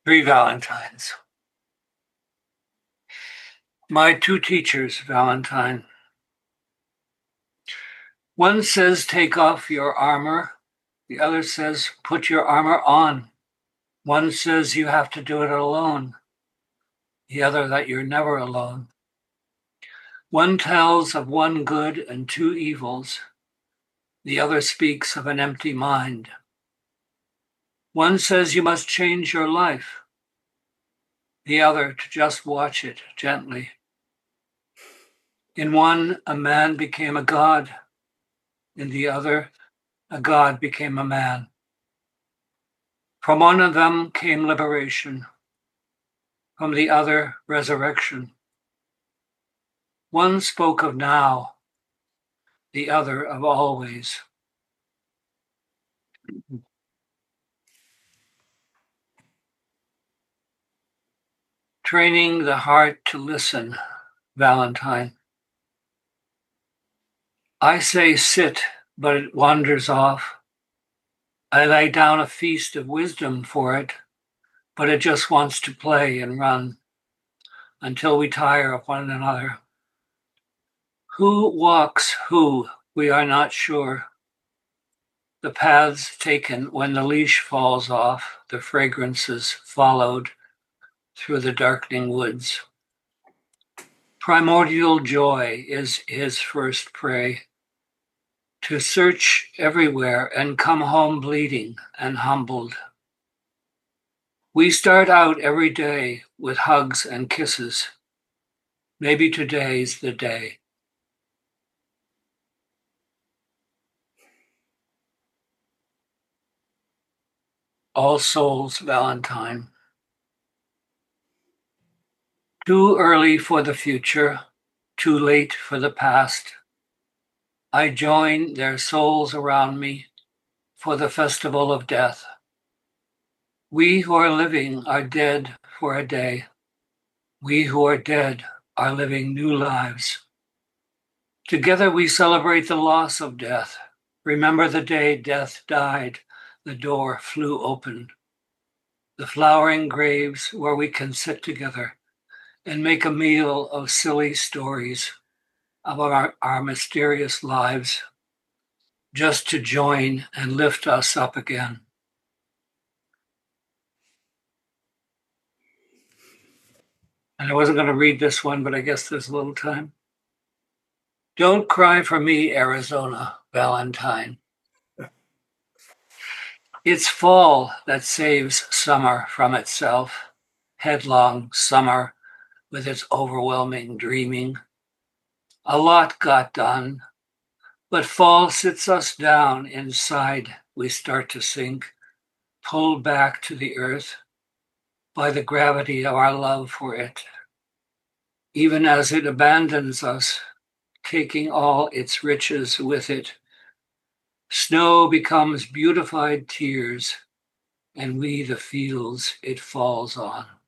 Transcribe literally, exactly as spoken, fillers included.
Three Valentines. My two teachers, Valentine. One says, take off your armor. The other says, put your armor on. One says you have to do it alone. The other that you're never alone. One tells of one good and two evils. The other speaks of an empty mind. One says you must change your life. The other to just watch it gently. In one, a man became a god. In the other, a god became a man. From one of them came liberation. From the other, resurrection. One spoke of now, the other of always. Training the heart to listen, Valentine. I say sit, but it wanders off. I lay down a feast of wisdom for it, but it just wants to play and run until we tire of one another. Who walks who, we are not sure. The paths taken when the leash falls off, the fragrances followed through the darkening woods. Primordial joy is his first prey, to search everywhere and come home bleeding and humbled. We start out every day with hugs and kisses. Maybe today's the day. All Souls Valentine. Too early for the future, too late for the past. I join their souls around me for the festival of death. We who are living are dead for a day. We who are dead are living new lives. Together we celebrate the loss of death. Remember the day death died, the door flew open. The flowering graves where we can sit together and make a meal of silly stories of our, our mysterious lives, just to join and lift us up again. And I wasn't going to read this one, but I guess there's a little time. Don't cry for me, Arizona, Valentine. It's fall that saves summer from itself, headlong summer with its overwhelming dreaming. A lot got done, but fall sits us down inside. We start to sink, pulled back to the earth by the gravity of our love for it. Even as it abandons us, taking all its riches with it, snow becomes beautified tears, and we the fields it falls on.